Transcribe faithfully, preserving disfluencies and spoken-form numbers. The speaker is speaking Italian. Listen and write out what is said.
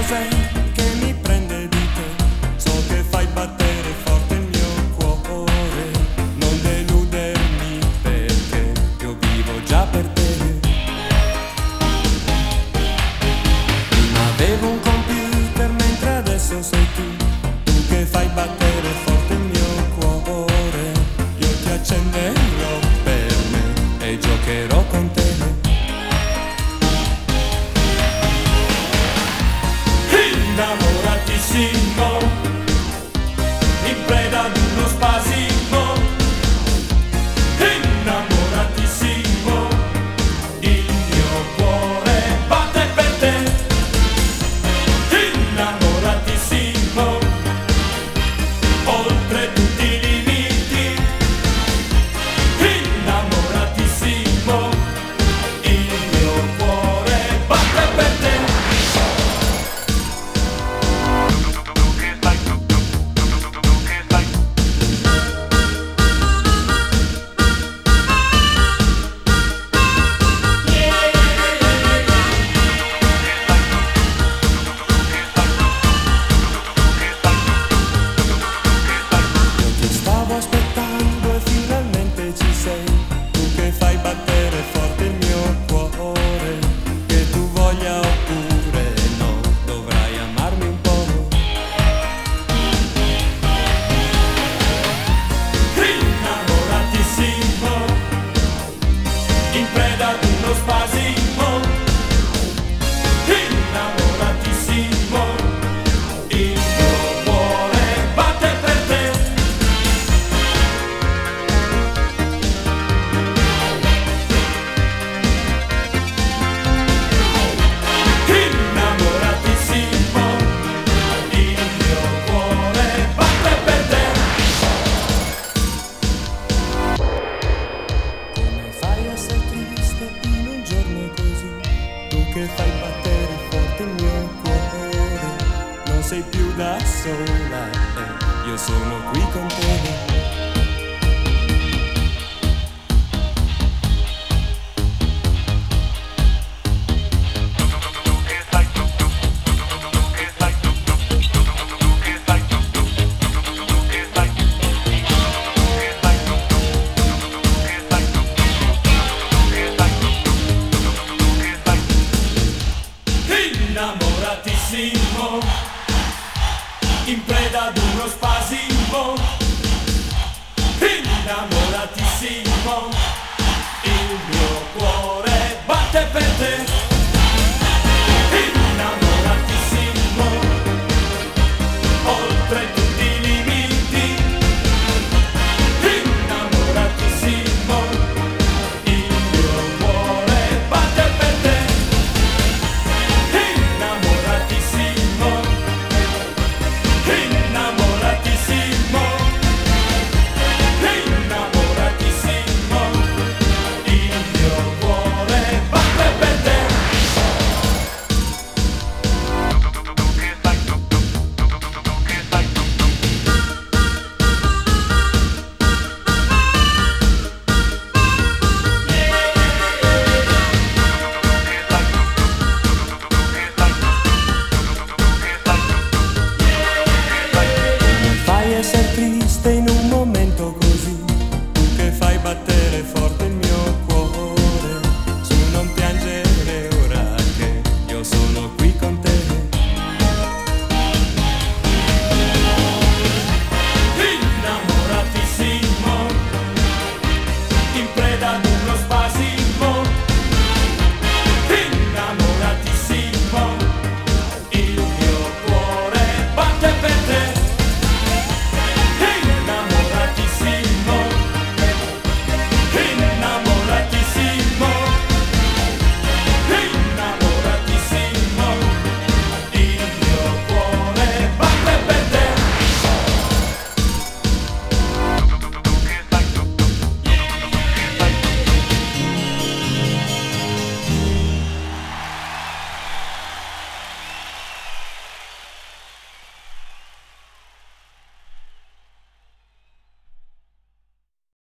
cos'è che mi prende di te? So che fai battere forte il mio cuore. Non deludermi perché io vivo già per te. Prima avevo un computer mentre adesso sei tu. Tu che fai battere forte il mio cuore. Io ti accenderò per me e giocherò con te. Innamoratissimo, in preda ad uno spasimo. Innamoratissimo, il mio cuore batte per te. Innamoratissimo, oltre tutti i limiti. Innamoratissimo, il mio cuore batte per te. Aspettando e finalmente ci sei, tu che fai battere forte il mio cuore. Che tu voglia oppure no, dovrai amarmi un po'. Innamoratissimo, in preda ad uno spasimo. Innamoratissimo, il mio cuore batte per te. Che fai battere forte il mio cuore. Non sei più da sola, eh, io sono qui con te. Innamoratissimo, in preda ad uno spasimo. Innamoratissimo, il mio cuore batte per te.